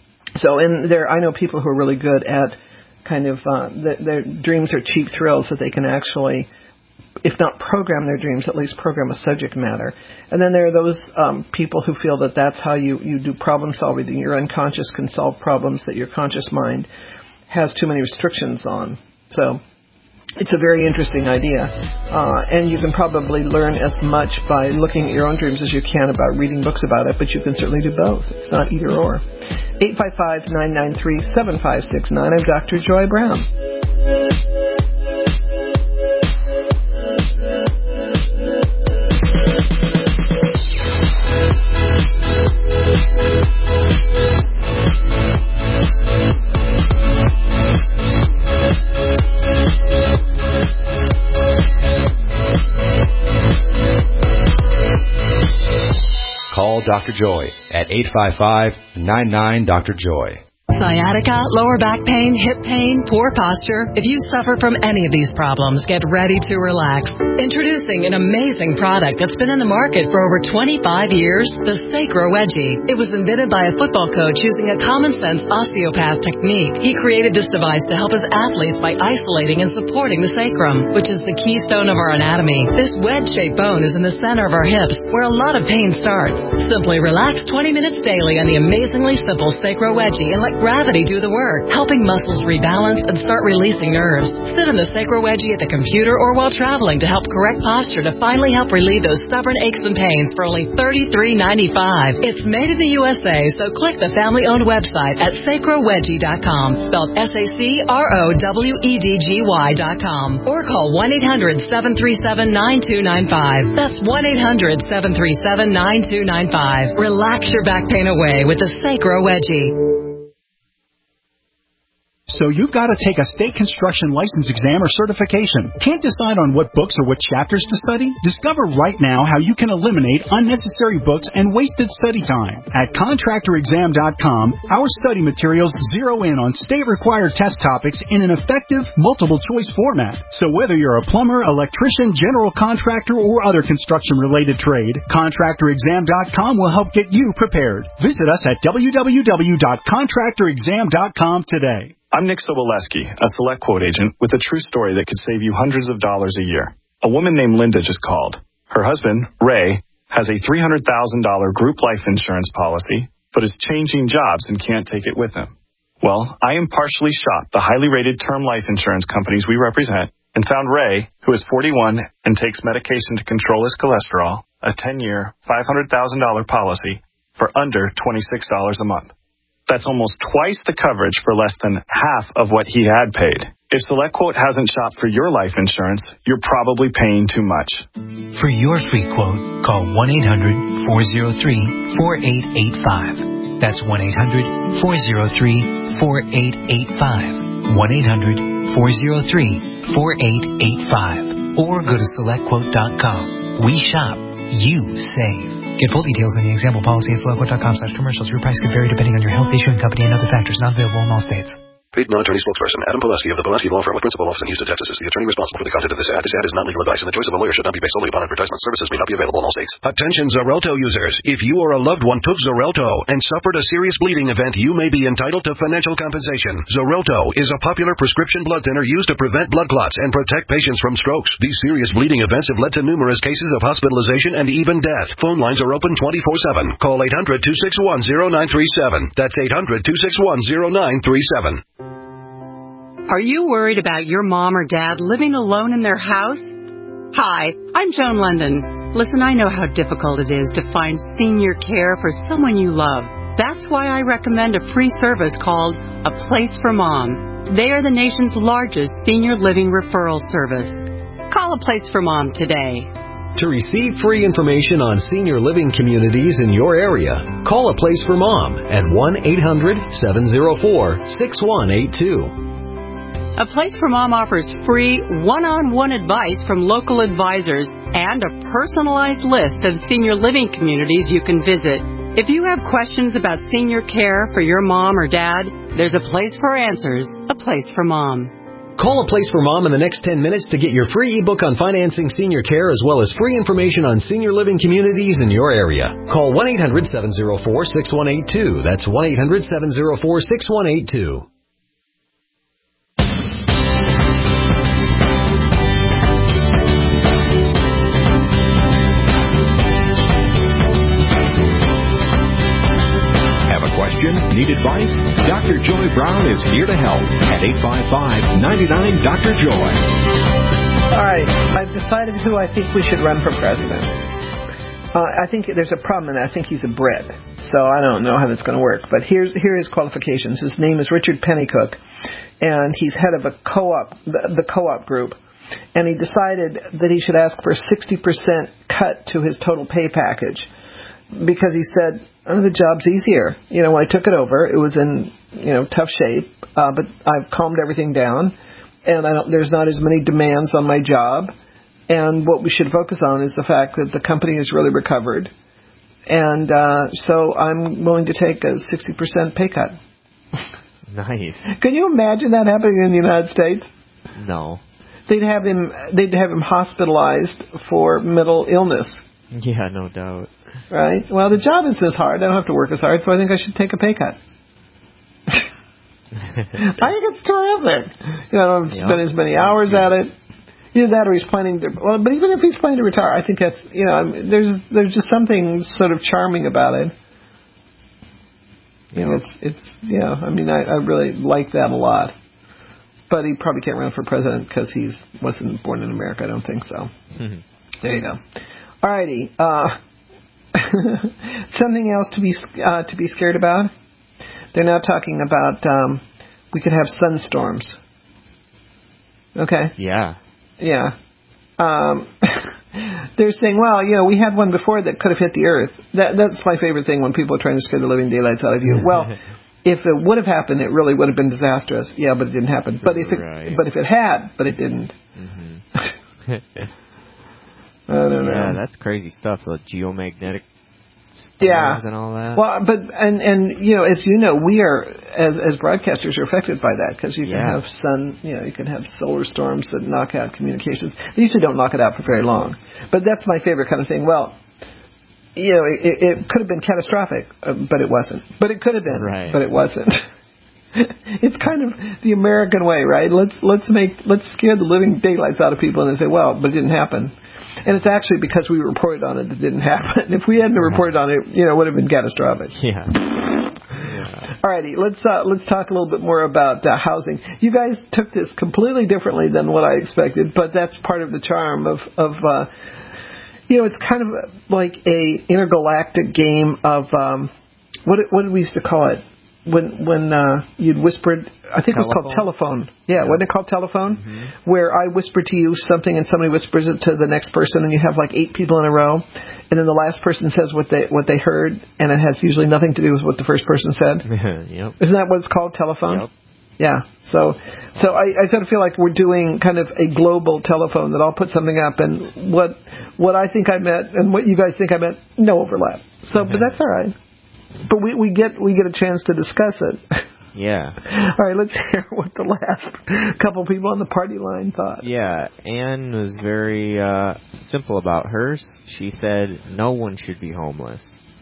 S3: So, and there, I know people who are really good at kind of, uh, the, their dreams are cheap thrills that they can actually, if not program their dreams, at least program a subject matter. And then there are those um, people who feel that that's how you, you do problem solving. Your unconscious can solve problems that your conscious mind has too many restrictions on. So it's a very interesting idea. Uh, and you can probably learn as much by looking at your own dreams as you can about reading books about it, but you can certainly do both. It's not either or. eight five five, nine nine three, seven five six nine. I'm Doctor Joy Brown.
S5: call Doctor Joy at eight five five, nine nine, Doctor Joy.
S18: Sciatica, lower back pain, hip pain, poor posture. If you suffer from any of these problems, get ready to relax. Introducing an amazing product that's been in the market for over twenty-five years, the Sacro Wedgie. It was invented by a football coach using a common-sense osteopath technique. He created this device to help his athletes by isolating and supporting the sacrum, which is the keystone of our anatomy. This wedge-shaped bone is in the center of our hips, where a lot of pain starts. Simply relax twenty minutes daily on the amazingly simple Sacro Wedgie and let gravity do the work, helping muscles rebalance and start releasing nerves. Sit on the Sacro Wedgie at the computer or while traveling to help correct posture to finally help relieve those stubborn aches and pains for only thirty-three ninety-five. It's made in the U S A, so click the family-owned website at sacro wedgie dot com, spelled S A C R O W E D G Y dot com, or call one eight hundred, seven three seven, nine two nine five. That's one eight hundred, seven three seven, nine two nine five. Relax your back pain away with the Sacro Wedgie.
S9: So you've got to take a state construction license exam or certification. Can't decide on what books or what chapters to study? Discover right now how you can eliminate unnecessary books and wasted study time. At contractor exam dot com, our study materials zero in on state-required test topics in an effective, multiple-choice format. So whether you're a plumber, electrician, general contractor, or other construction-related trade, contractor exam dot com will help get you prepared. Visit us at w w w dot contractor exam dot com today.
S19: I'm Nick Soboleski, a Select Quote agent with a true story that could save you hundreds of dollars a year. A woman named Linda just called. Her husband, Ray, has a three hundred thousand dollars group life insurance policy, but is changing jobs and can't take it with him. Well, I impartially shopped the highly rated term life insurance companies we represent and found Ray, who is forty-one and takes medication to control his cholesterol, a ten-year, five hundred thousand dollars policy for under twenty-six dollars a month. That's almost twice the coverage for less than half of what he had paid. If SelectQuote hasn't shopped for your life insurance, you're probably paying too much.
S20: For your free quote, call one eight hundred, four oh three, four eight eight five. That's one eight hundred, four oh three, four eight eight five. one eight hundred, four oh three, four eight eight five. Or go to select quote dot com. We shop, you save. Get full details on the example policy at select quote dot com slash commercials. Your price could vary depending on your health, issuing company, and other factors. Not available in all states.
S6: Paid non-attorney spokesperson Adam Pulaski of the Pulaski Law Firm with principal office in Houston, Texas is the attorney responsible for the content of this ad. This ad is not legal advice, and the choice of a lawyer should not be based solely upon advertisement. Services may not be available in all states. Attention Xarelto users. If you or a loved one took Xarelto and suffered a serious bleeding event, you may be entitled to financial compensation. Xarelto is a popular prescription blood thinner used to prevent blood clots and protect patients from strokes. These serious bleeding events have led to numerous cases of hospitalization and even death. Phone lines are open twenty-four seven. Call eight hundred, two six one, zero nine three seven. That's eight hundred, two six one, zero nine three seven.
S21: Are you worried about your mom or dad living alone in their house? Hi, I'm Joan London. Listen, I know how difficult it is to find senior care for someone you love. That's why I recommend a free service called A Place for Mom. They are the nation's largest senior living referral service. Call A Place for Mom today.
S2: To receive free information on senior living communities in your area, call A Place for Mom at one eight hundred, seven oh four, six one eight two.
S21: A Place for Mom offers free one-on-one advice from local advisors and a personalized list of senior living communities you can visit. If you have questions about senior care for your mom or dad, there's a place for answers, A Place for Mom.
S2: Call A Place for Mom in the next ten minutes to get your free ebook on financing senior care as well as free information on senior living communities in your area. Call one eight hundred, seven oh four, six one eight two. That's one eight hundred, seven oh four, six one eight two.
S6: Need advice? Doctor Joy Brown is here to help at eight five five, nine nine, Doctor Joy.
S3: All right, I've decided who I think we should run for president. Uh, I think there's a problem, and I think he's a Brit, so I don't know how that's going to work. But here's here are his qualifications. His name is Richard Pennycook, and he's head of a co-op, the, the co-op group. And he decided that he should ask for a sixty percent cut to his total pay package, because he said, oh, the job's easier. You know, when I took it over, it was in, you know, tough shape, uh, but I've calmed everything down, and I don't, there's not as many demands on my job. And what we should focus on is the fact that the company has really recovered, and uh, so I'm willing to take a sixty percent pay cut.
S4: Nice.
S3: Can you imagine that happening in the United States?
S4: No.
S3: They'd have him. They'd have him hospitalized for mental illness.
S4: Yeah, no doubt.
S3: Right. Well, the job is as hard. I don't have to work as hard, so I think I should take a pay cut. I think it's terrific. You know, I don't
S4: Yep.
S3: spend as many hours at it. Either that, or he's planning to. Well, but even if he's planning to retire, I think that's. You know, I mean, there's there's just something sort of charming about it. You know, it's it's. You know, I mean, I, I really like that a lot. But he probably can't run for president because he wasn't born in America. I don't think so.
S4: Mm-hmm.
S3: There you go. Alrighty. Uh, something else to be uh, to be scared about. They're now talking about um, we could have sunstorms. Okay.
S4: Yeah.
S3: Yeah. Um, they're saying, well, you know, we had one before that could have hit the Earth. That that's my favorite thing when people are trying to scare the living daylights out of you. Well, if it would have happened, it really would have been disastrous. Yeah, but it didn't happen. But if it,
S4: Right.
S3: but if it had, but it didn't.
S4: Mm-hmm.
S3: I don't know.
S4: Yeah, that's crazy stuff. The geomagnetic
S3: Yeah.
S4: storms and all that.
S3: Well, but and and you know, as you know, we are as as broadcasters are affected by that because you can
S4: Yeah.
S3: have sun, you know, you can have solar storms that knock out communications. They usually don't knock it out for very long, but that's my favorite kind of thing. Well, you know, it, it could have been catastrophic, uh, but it wasn't. But it could have been,
S4: Right.
S3: but it wasn't. It's kind of the American way, right? Let's let's make let's scare the living daylights out of people, and they say, well, but it didn't happen. And it's actually because we reported on it that it didn't happen. If we hadn't reported on it, you know, it would have been catastrophic.
S4: Yeah.
S3: Alrighty, let's uh, let's talk a little bit more about uh, housing. You guys took this completely differently than what I expected, but that's part of the charm of of uh, you know, it's kind of like a intergalactic game of um, what what did we used to call it when when uh, you'd whispered. I think
S4: Telephone?
S3: it was called telephone. Yeah, wasn't it called telephone?
S4: Mm-hmm.
S3: Where I whisper to you something and somebody whispers it to the next person, and you have like eight people in a row, and then the last person says what they what they heard, and it has usually nothing to do with what the first person said.
S4: Yep.
S3: Isn't that what it's called, telephone?
S4: Yep.
S3: Yeah. So, so I, I sort of feel like we're doing kind of a global telephone that I'll put something up, and what what I think I meant and what you guys think I meant, no overlap. So, but that's all right. But we, we get we get a chance to discuss it.
S4: Yeah.
S3: All right, let's hear what the last couple people on the party line thought.
S4: Yeah, Anne was very uh, simple about hers. She said no one should be homeless.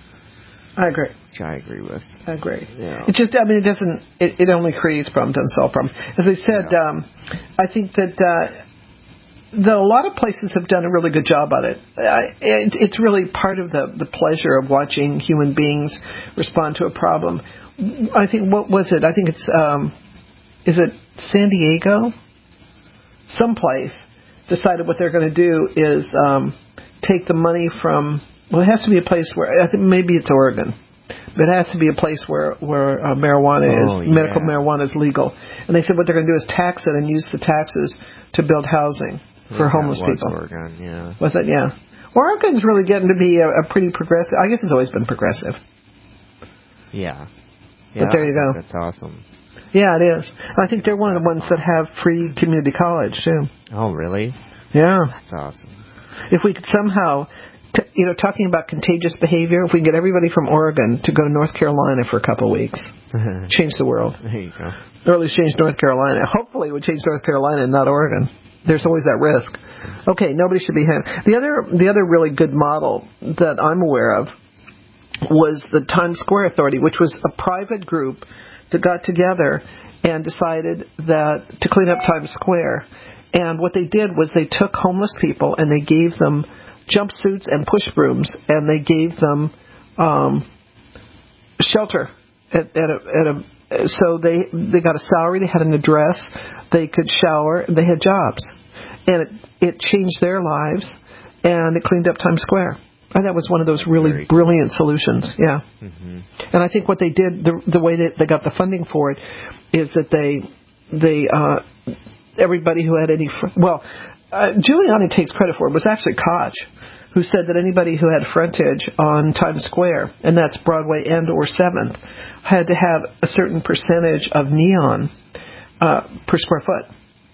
S3: I agree.
S4: Which I agree with.
S3: I agree.
S4: Yeah.
S3: It just, I mean, it doesn't, it, it only creates problems, doesn't solve problems. As I said,
S4: Yeah.
S3: um, I think that, uh, that a lot of places have done a really good job on it. Uh, it. It's really part of the, the pleasure of watching human beings respond to a problem. I think, what was it? I think it's, um, is it San Diego? Someplace decided what they're going to do is um, take the money from, well, it has to be a place where, I think maybe it's Oregon. But it has to be a place where where uh, marijuana
S4: Oh,
S3: is, medical
S4: yeah.
S3: marijuana is legal. And they said what they're going to do is tax it and use the taxes to build housing for
S4: Yeah,
S3: homeless
S4: that was
S3: people.
S4: Oregon, yeah.
S3: Was it? Yeah. Oregon's really getting to be a, a pretty progressive. I guess it's always been progressive.
S4: Yeah.
S3: But
S4: Yeah,
S3: there you go.
S4: That's awesome.
S3: Yeah, it is. I think they're one of the ones that have free community college too.
S4: Oh, really?
S3: Yeah.
S4: That's awesome.
S3: If we could somehow, t- you know, talking about contagious behavior, if we could get everybody from Oregon to go to North Carolina for a couple of weeks, change the world.
S4: There you go.
S3: Or at least change North Carolina. Hopefully it would change North Carolina and not Oregon. There's always that risk. Okay, nobody should be having. The other, the other really good model that I'm aware of was the Times Square Authority, which was a private group that got together and decided that to clean up Times Square. And what they did was they took homeless people and they gave them jumpsuits and push brooms, and they gave them um, shelter at, at a, at a so they they got a salary, they had an address, they could shower, they had jobs, and it it changed their lives, and it cleaned up Times Square. And that was one of those
S4: That's
S3: really
S4: very
S3: brilliant solutions. Yeah.
S4: Mm-hmm.
S3: And I think what they did, the the way that they got the funding for it, is that they they uh, everybody who had any fr- well, uh, Giuliani takes credit for it. It was actually Koch who said that anybody who had frontage on Times Square, and that's Broadway and or seventh, had to have a certain percentage of neon uh, per square foot.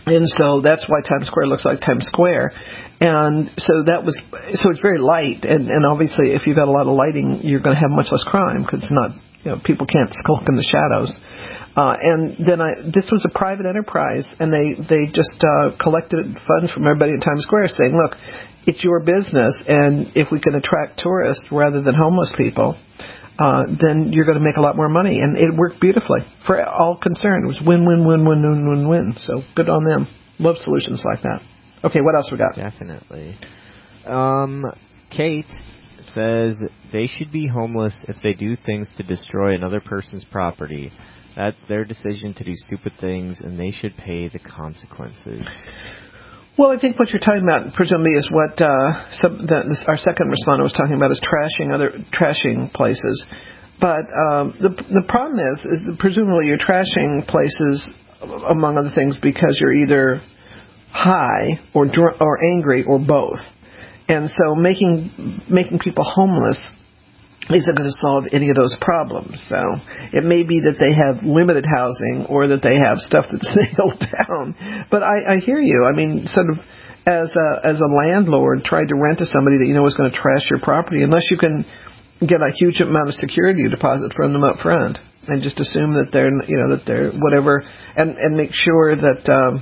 S3: And so that's why Times Square looks like Times Square. And so that was, so it's very light. And, and obviously if you've got a lot of lighting, you're going to have much less crime because it's not, you know, people can't skulk in the shadows. Uh, and then I, this was a private enterprise, and they, they just uh, collected funds from everybody in Times Square saying, look, it's your business, and if we can attract tourists rather than homeless people, uh, then you're going to make a lot more money. And it worked beautifully for all concerned. It was win, win, win, win, win, win, win. So good on them. Love solutions like that. Okay, what else we got?
S4: Definitely. Um, Kate says they should be homeless if they do things to destroy another person's property. That's their decision to do stupid things, and they should pay the consequences.
S3: Well, I think what you're talking about, presumably, is what uh, some, the, this, our second respondent was talking about, is trashing other trashing places. But um, the the problem is, is that presumably you're trashing places, among other things, because you're either high or dr- or angry or both. And so making making people homeless isn't going to solve any of those problems. So it may be that they have limited housing or that they have stuff that's nailed down. But I, I hear you. I mean, sort of as a, as a landlord, try to rent to somebody that you know is going to trash your property, unless you can get a huge amount of security deposit from them up front, and just assume that they're, you know, that they're whatever, and, and make sure that, um,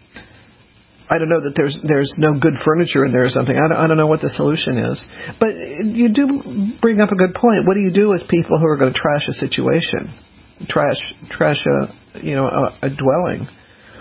S3: I don't know, that there's there's no good furniture in there or something. I don't, I don't know what the solution is. But you do bring up a good point. What do you do with people who are going to trash a situation, trash trash a you know a, a dwelling?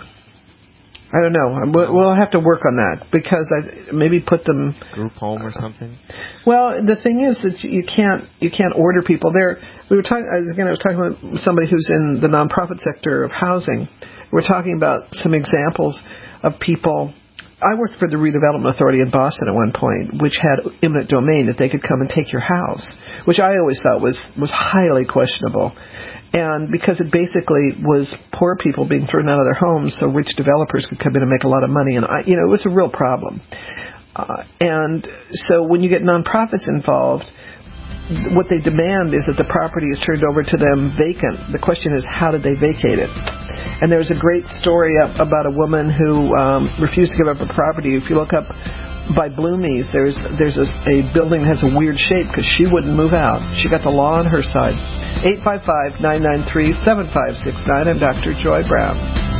S3: I don't know. We'll, we'll have to work on that, because I maybe put them
S4: group home or something.
S3: Well, the thing is that you can't you can't order people there. We were talking again. I was talking with somebody who's in the nonprofit sector of housing. We're talking about some examples of people. I worked for the Redevelopment Authority in Boston at one point, which had eminent domain, that they could come and take your house, which I always thought was, was highly questionable. And because it basically was poor people being thrown out of their homes so rich developers could come in and make a lot of money. And, I, you know, it was a real problem. Uh, and so when you get nonprofits involved, what they demand is that the property is turned over to them vacant. The question is, how did they vacate it? And there's a great story up about a woman who um, refused to give up her property. If you look up by Bloomies, there's there's a, a building that has a weird shape because she wouldn't move out. She got the law on her side. eight five five, nine nine three, seven five six nine. I'm Doctor Joy Brown.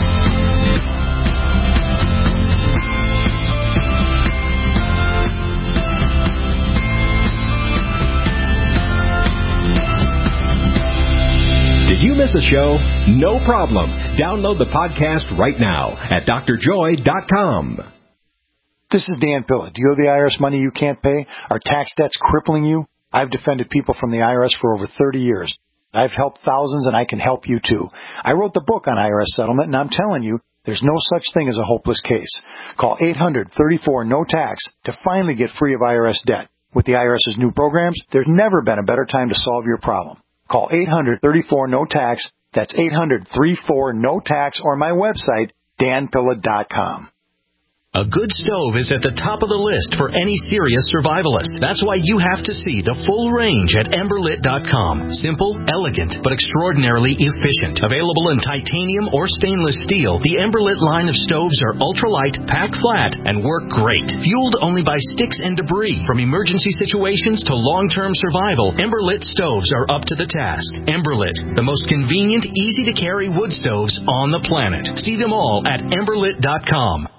S1: Did you miss a show? No problem. Download the podcast right now at D R joy dot com.
S7: This is Dan Pilla. Do you owe the I R S money you can't pay? Are tax debts crippling you? I've defended people from the I R S for over thirty years. I've helped thousands, and I can help you too. I wrote the book on I R S settlement, and I'm telling you, there's no such thing as a hopeless case. Call eight hundred, thirty-four, no tax to finally get free of I R S debt. With the IRS's new programs, there's never been a better time to solve your problem. Call eight hundred, thirty-four, no tax. That's eight hundred, thirty-four, no tax, or my website, dan pilla dot com.
S1: A good stove is at the top of the list for any serious survivalist. That's why you have to see the full range at ember lit dot com. Simple, elegant, but extraordinarily efficient. Available in titanium or stainless steel, the Emberlit line of stoves are ultralight, pack flat, and work great. Fueled only by sticks and debris. From emergency situations to long-term survival, Emberlit stoves are up to the task. Emberlit, the most convenient, easy-to-carry wood stoves on the planet. See them all at ember lit dot com.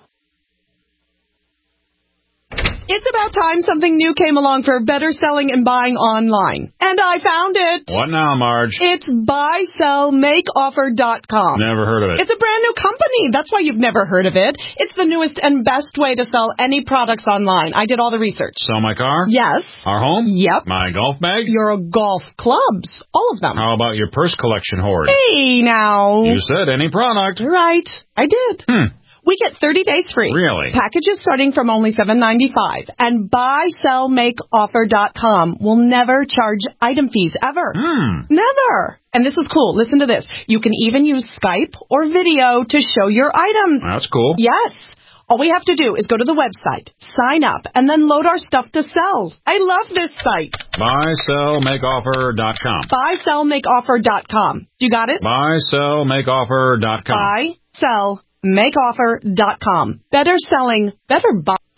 S22: It's about time something new came along for better selling and buying online. And I found it.
S13: What now, Marge?
S22: It's buy sell make offer dot com.
S13: Never heard of it.
S22: It's a brand new company. That's why you've never heard of it. It's the newest and best way to sell any products online. I did all the research.
S13: Sell my car?
S22: Yes.
S13: Our home?
S22: Yep.
S13: My golf bag?
S22: Your golf clubs. All of them.
S13: How about your purse collection hoard?
S22: Hey, now.
S13: You said any product.
S22: Right. I did.
S13: Hmm.
S22: We get thirty days free.
S13: Really?
S22: Packages starting from only seven ninety-five. And buy sell make offer dot com will never charge item fees ever.
S13: Hmm.
S22: Never. And this is cool. Listen to this. You can even use Skype or video to show your items.
S13: That's cool.
S22: Yes. All we have to do is go to the website, sign up, and then load our stuff to sell. I love this site.
S13: buy sell make offer dot com.
S22: buy sell make offer dot com. You got it?
S13: buy sell make offer dot com.
S22: Buy, sell, make offer dot com. Better selling, better buying.